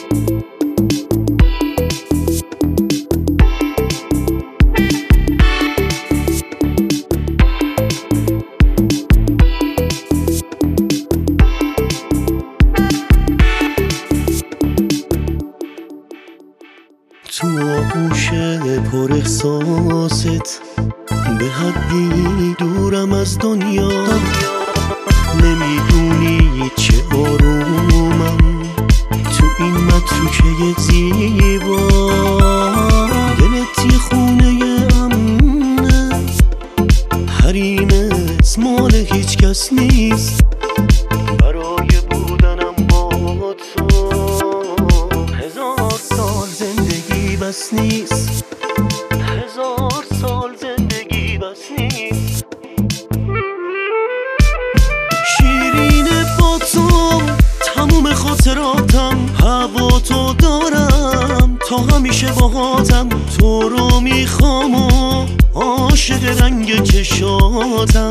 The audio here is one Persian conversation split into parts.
تو آغوش پر احساست به حدی دورم از دنیا، نمیدونی چه آرومم تو این متروکه زیبا. دلت یه خونه امنه، حریمت مال هیچ کس نیست. برای بودنم با تو 1000 سال زندگی بس نیست، 1000 سال زندگی بس نیست. شیرینه با تو تموم خاطراتم، هوا تو دارم تا همیشه باهاتم. تو رو میخوام و عاشق رنگ چشاتم.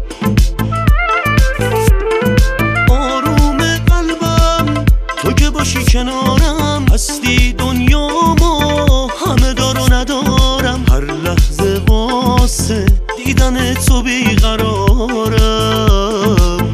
آروم قلبم تو که باشی کنارم، هستی دنیامو همه دار و ندارم. هر لحظه واسه دیدن تو بیقرارم.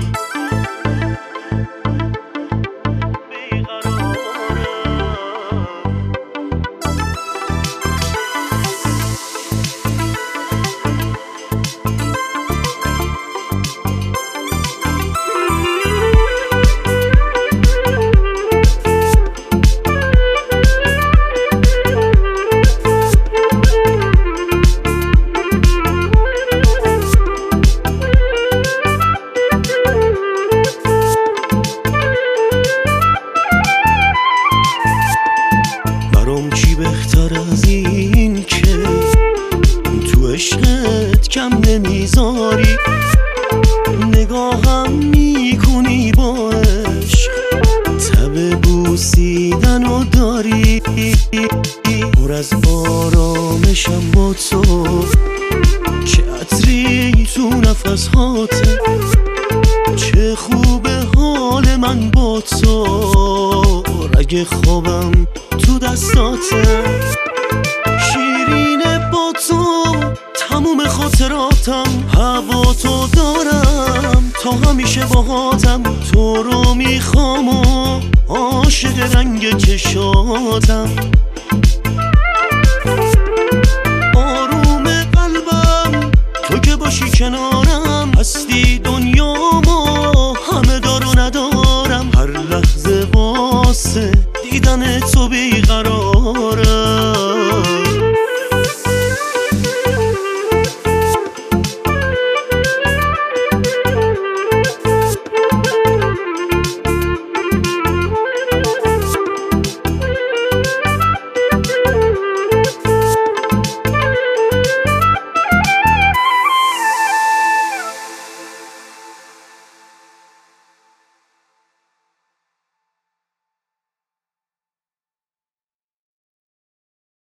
چی بهتر از این که تو عشقت کم نمیذاری، نگاهم میکنی با عشق، تب بوسیدن و داری. پر از آرامشم با تو، چه عطری تو نفس هاته، چه خوبه حال من با تو. رگ خوابم تو دستاته، شیرینه با تو تموم خاطراتم. هوا تو دارم تا همیشه باهاتم. تو رو میخوام و عاشق رنگ چشاتم.